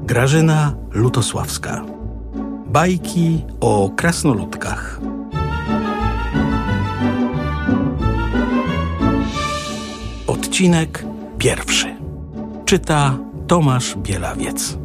Grażyna Lutosławska. Bajki o krasnoludkach. Odcinek 1. Czyta Tomasz Bielawiec.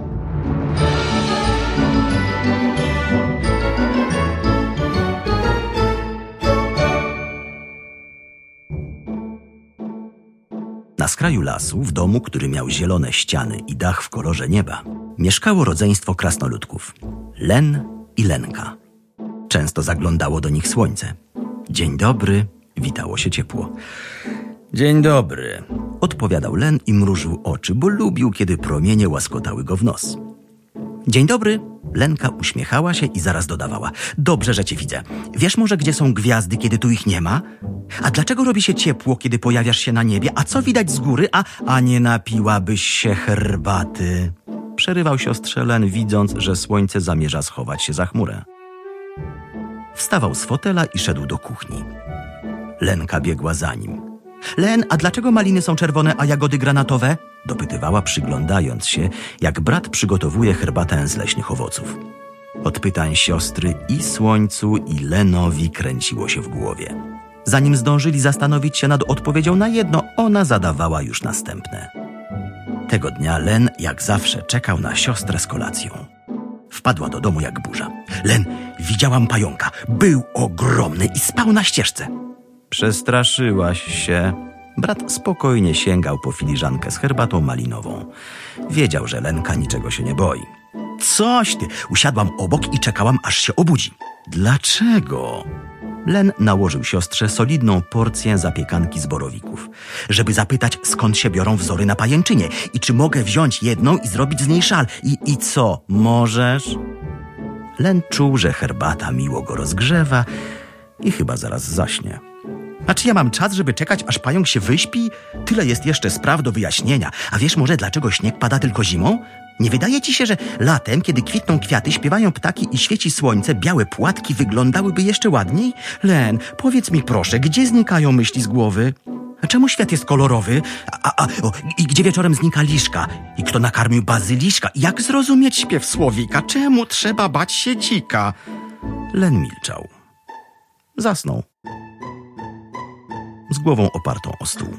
Na skraju lasu, w domu, który miał zielone ściany i dach w kolorze nieba, mieszkało rodzeństwo krasnoludków – Len i Lenka. Często zaglądało do nich słońce. Dzień dobry, witało się ciepło. Dzień dobry, odpowiadał Len i mrużył oczy, bo lubił, kiedy promienie łaskotały go w nos. Dzień dobry, Lenka uśmiechała się i zaraz dodawała. Dobrze, że cię widzę. Wiesz może, gdzie są gwiazdy, kiedy tu ich nie ma? A dlaczego robi się ciepło, kiedy pojawiasz się na niebie? A co widać z góry? A nie napiłabyś się herbaty? Przerywał siostrze Len, widząc, że słońce zamierza schować się za chmurę. Wstawał z fotela i szedł do kuchni. Lenka biegła za nim. Len, a dlaczego maliny są czerwone, a jagody granatowe? Dopytywała, przyglądając się, jak brat przygotowuje herbatę z leśnych owoców. Od pytań siostry i słońcu, i Lenowi kręciło się w głowie. Zanim zdążyli zastanowić się nad odpowiedzią na jedno, ona zadawała już następne. Tego dnia Len, jak zawsze, czekał na siostrę z kolacją. Wpadła do domu jak burza. Len, widziałam pająka. Był ogromny i spał na ścieżce. Przestraszyłaś się. Brat spokojnie sięgał po filiżankę z herbatą malinową. Wiedział, że Lenka niczego się nie boi. Coś ty! Usiadłam obok i czekałam, aż się obudzi. Dlaczego? Len nałożył siostrze solidną porcję zapiekanki z borowików, żeby zapytać, skąd się biorą wzory na pajęczynie i czy mogę wziąć jedną i zrobić z niej szal. I co, możesz? Len czuł, że herbata miło go rozgrzewa i chyba zaraz zaśnie. A czy ja mam czas, żeby czekać, aż pająk się wyśpi? Tyle jest jeszcze spraw do wyjaśnienia. A wiesz może, dlaczego śnieg pada tylko zimą? Nie wydaje ci się, że latem, kiedy kwitną kwiaty, śpiewają ptaki i świeci słońce, białe płatki wyglądałyby jeszcze ładniej? Len, powiedz mi proszę, gdzie znikają myśli z głowy? A czemu świat jest kolorowy? I gdzie wieczorem znika liszka? I kto nakarmił bazyliszka? Jak zrozumieć śpiew słowika? Czemu trzeba bać się dzika? Len milczał. Zasnął. Z głową opartą o stół.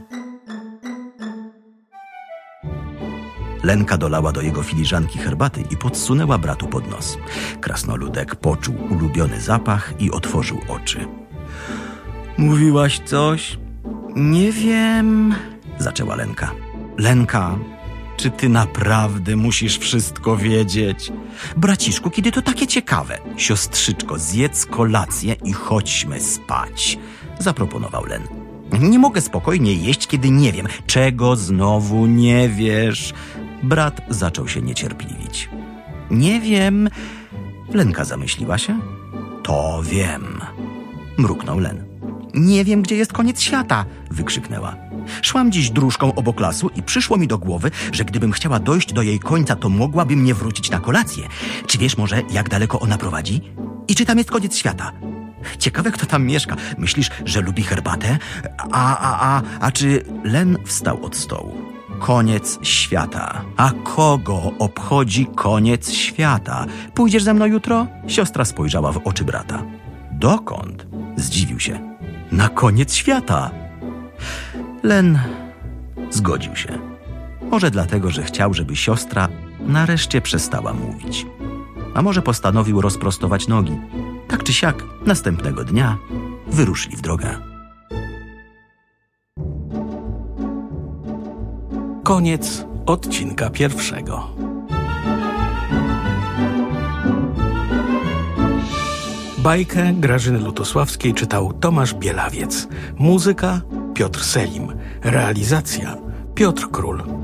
Lenka dolała do jego filiżanki herbaty i podsunęła bratu pod nos. Krasnoludek poczuł ulubiony zapach i otworzył oczy. Mówiłaś coś? Nie wiem, zaczęła Lenka. Lenka, czy ty naprawdę musisz wszystko wiedzieć? Braciszku, kiedy to takie ciekawe? Siostrzyczko, zjedz kolację i chodźmy spać, zaproponował Len. Nie mogę spokojnie jeść, kiedy nie wiem. Czego znowu nie wiesz? Brat zaczął się niecierpliwić. Nie wiem. Lenka zamyśliła się. To wiem, mruknął Len. Nie wiem, gdzie jest koniec świata, wykrzyknęła. Szłam dziś dróżką obok lasu i przyszło mi do głowy, że gdybym chciała dojść do jej końca, to mogłabym nie wrócić na kolację. Czy wiesz może, jak daleko ona prowadzi? I czy tam jest koniec świata? Ciekawe, kto tam mieszka. Myślisz, że lubi herbatę? A czy... Len wstał od stołu. Koniec świata. A kogo obchodzi koniec świata? Pójdziesz ze mną jutro? Siostra spojrzała w oczy brata. Dokąd? Zdziwił się. Na koniec świata. Len zgodził się. Może dlatego, że chciał, żeby siostra nareszcie przestała mówić. A może postanowił rozprostować nogi. Tak czy siak, następnego dnia wyruszyli w drogę. Koniec odcinka 1. Bajkę Grażyny Lutosławskiej czytał Tomasz Bielawiec. Muzyka Piotr Selim. Realizacja Piotr Król.